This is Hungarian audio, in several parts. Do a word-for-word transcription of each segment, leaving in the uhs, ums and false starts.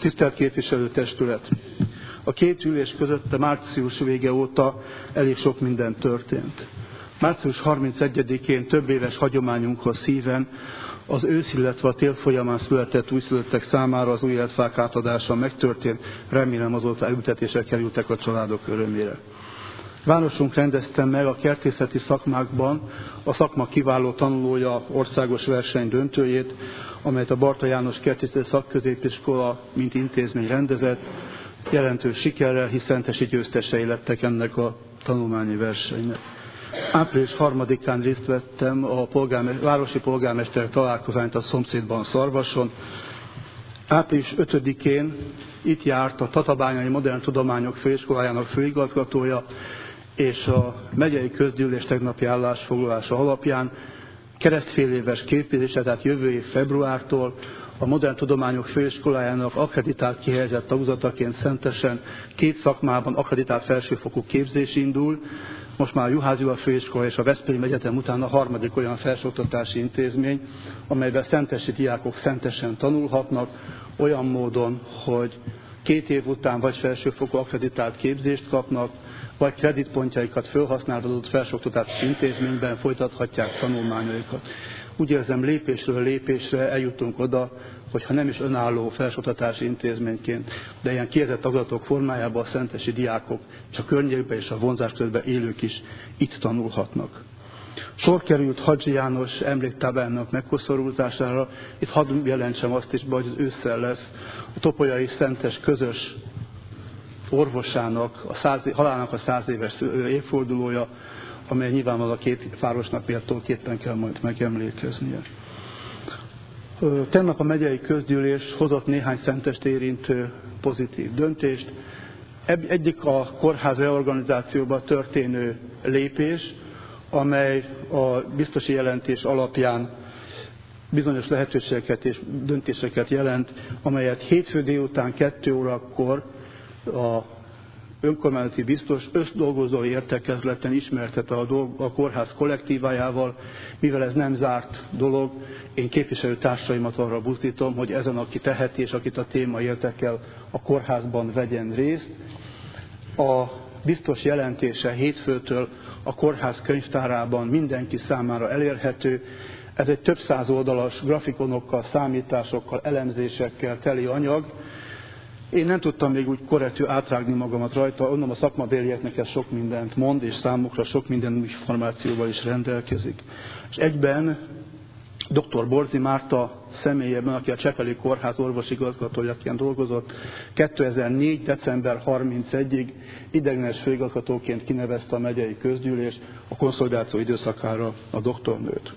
Tisztelt képviselőtestület! A két ülés között a március vége óta elég sok minden történt. március harmincegyedikén több éves hagyományunkhoz szíven az ősz, illetve a tél folyamán született újszülöttek számára az új életfák átadása megtörtént, remélem azóta elültetésre kerültek a családok örömére. Városunk rendezte meg a kertészeti szakmákban a szakma kiváló tanulója országos verseny döntőjét, amelyet a Barta János Kertészeti Szakközépiskola mint intézmény rendezett, jelentős sikerrel, hisz szentesi győztesei lettek ennek a tanulmányi versenynek. április harmadikán részt vettem a polgárme- városi polgármester találkozón a szomszédban, Szarvason. április ötödikén itt járt a Tatabányai Modern Tudományok Főiskolájának főigazgatója, és a megyei közgyűlés tegnapi állásfoglalása alapján keresztféléves képzése, tehát jövő év februártól a Modern Tudományok Főiskolájának akkreditált kihelyezett tagozataként Szentesen két szakmában akkreditált felsőfokú képzés indul. Most már a Juhász Gyula Főiskola és a Veszprém Egyetem után a harmadik olyan felsőoktatási intézmény, amelyben szentesi diákok Szentesen tanulhatnak, olyan módon, hogy két év után vagy felsőfokú akkreditált képzést kapnak, vagy kreditpontjaikat felhasználva adott felsőoktatási intézményben folytathatják tanulmányaikat. Úgy érzem, lépésről lépésre eljutunk oda, hogyha nem is önálló felsőoktatási intézményként, de ilyen kihelyezett tagozatok formájában a szentesi diákok és a környékben és a vonzáskörben élők is itt tanulhatnak. Sor került Hadzsi János emléktáblának megkoszorúzására. Itt hadd jelentsem azt is, hogy az ősszel lesz a topolyai szentes közös orvosának, a száz, halálának a száz éves évfordulója, amely nyilvánvalóan a két városnak méltóképpen kell majd megemlékeznie. Tegnap a megyei közgyűlés hozott néhány szentest érintő pozitív döntést. Egyik a kórház reorganizációba történő lépés, amely a biztosi jelentés alapján bizonyos lehetőségeket és döntéseket jelent, amelyet hétfő délután kettő órakor a önkormányzati biztos összdolgozói értekezleten ismertet a, dolg, a kórház kollektívájával, mivel ez nem zárt dolog, én képviselőtársaimat arra buzdítom, hogy ezen, aki teheti és akit a téma érdekel, a kórházban vegyen részt. A biztos jelentése hétfőtől a kórház könyvtárában mindenki számára elérhető. Ez egy több száz oldalas grafikonokkal, számításokkal, elemzésekkel teli anyag. Én nem tudtam még úgy korrektül átrágni magamat rajta, onnan a szakmabélieknek ez sok mindent mond, és számukra sok minden információval is rendelkezik. És egyben dr. Borzi Márta személyében, aki a Csepeli Kórház orvosigazgatójaként dolgozott, kétezer-négy. december harmincegyedikéig ideiglenes főigazgatóként kinevezte a megyei közgyűlés a konszolidáció időszakára a doktornőt.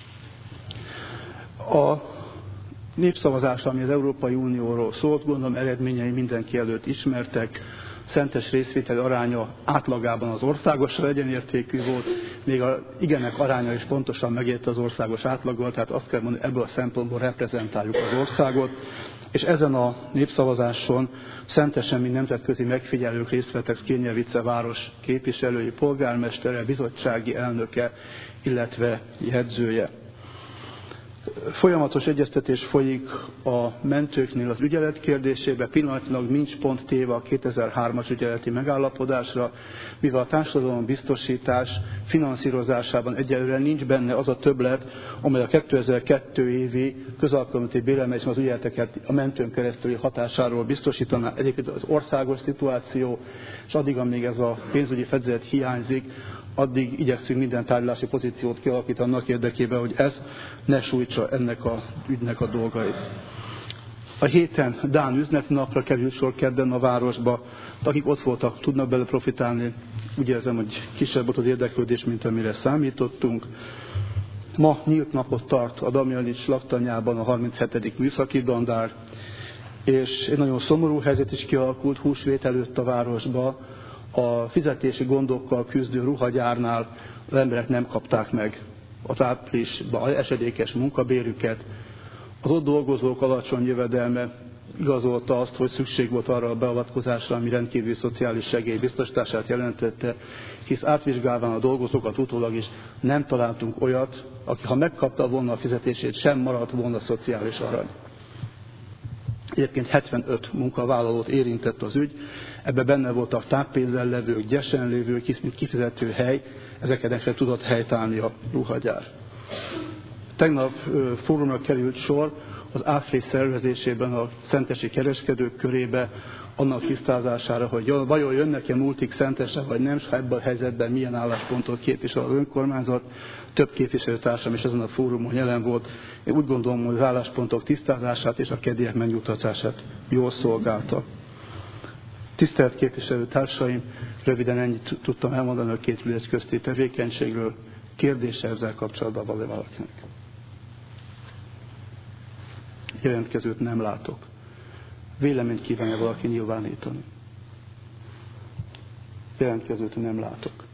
A népszavazás, ami az Európai Unióról szólt, gondolom eredményei mindenki előtt ismertek. Szentes részvételi aránya átlagában az országos egyenértékű volt, még az igenek aránya is pontosan megérte az országos átlagot, tehát azt kell mondani, ebből a szempontból reprezentáljuk az országot, és ezen a népszavazáson Szentesen, mint nemzetközi megfigyelők részt vettek Szkényevice város képviselői, polgármestere, bizottsági elnöke, illetve jegyzője. Folyamatos egyeztetés folyik a mentőknél az ügyelet kérdésében, pillanatnyilag nincs pont téve a kétezer-hármas ügyeleti megállapodásra, mivel a társadalombiztosítás finanszírozásában egyelőre nincs benne az a többlet, amely a kétezer-kettő évi közalkalmazotti béremelésben az ügyeleteket a mentőn keresztüli hatásáról biztosítaná. Egyébként az országos szituáció, és addig, amíg ez a pénzügyi fedezet hiányzik, addig igyekszünk minden tárgyalási pozíciót kialakítani annak érdekében, hogy ez ne sújtsa ennek a ügynek a dolgait. A héten dán üzleti napra került sor kedden a városba, akik ott voltak, tudnak belőle profitálni. Úgy érzem, hogy kisebb volt az érdeklődés, mint amire számítottunk. Ma nyílt napot tart a Damjanics laktanyában a harminchetedik műszaki dandár, és egy nagyon szomorú helyzet is kialakult húsvét előtt a városba. A fizetési gondokkal küzdő ruhagyárnál az emberek nem kapták meg az áprilisban esedékes munkabérüket. Az ott dolgozók alacsony jövedelme igazolta azt, hogy szükség volt arra a beavatkozásra, ami rendkívüli szociális segély biztosítását jelentette, hisz átvizsgálván a dolgozókat utólag is nem találtunk olyat, aki ha megkapta volna a fizetését, sem maradt volna szociális arany. Egyébként hetvenöt munkavállalót érintett az ügy, ebben benne voltak táppénzzel levők, gyesen lévők, mint kifizető hely, ezeket sem tudott helytállni a ruhagyár. Tegnap fórumra került sor az áfé szervezésében a szentesi kereskedők körébe annak tisztázására, hogy vajon jönnek-e multik Szentesre, vagy nem, és ebben a helyzetben milyen álláspontot képvisel az önkormányzat. Több képviselőtársam is ezen a fórumon jelen volt. Én úgy gondolom, hogy az álláspontok tisztázását és a kedélyek megnyugtatását jól szolgálta. Tisztelt képviselőtársaim, röviden ennyit tudtam elmondani a két ülés közti tevékenységről. Kérdése ezzel kapcsolatban van-e valakinek? Jelentkezőt nem látok. Véleményt kívánja valaki nyilvánítani? Jelentkezőt nem látok.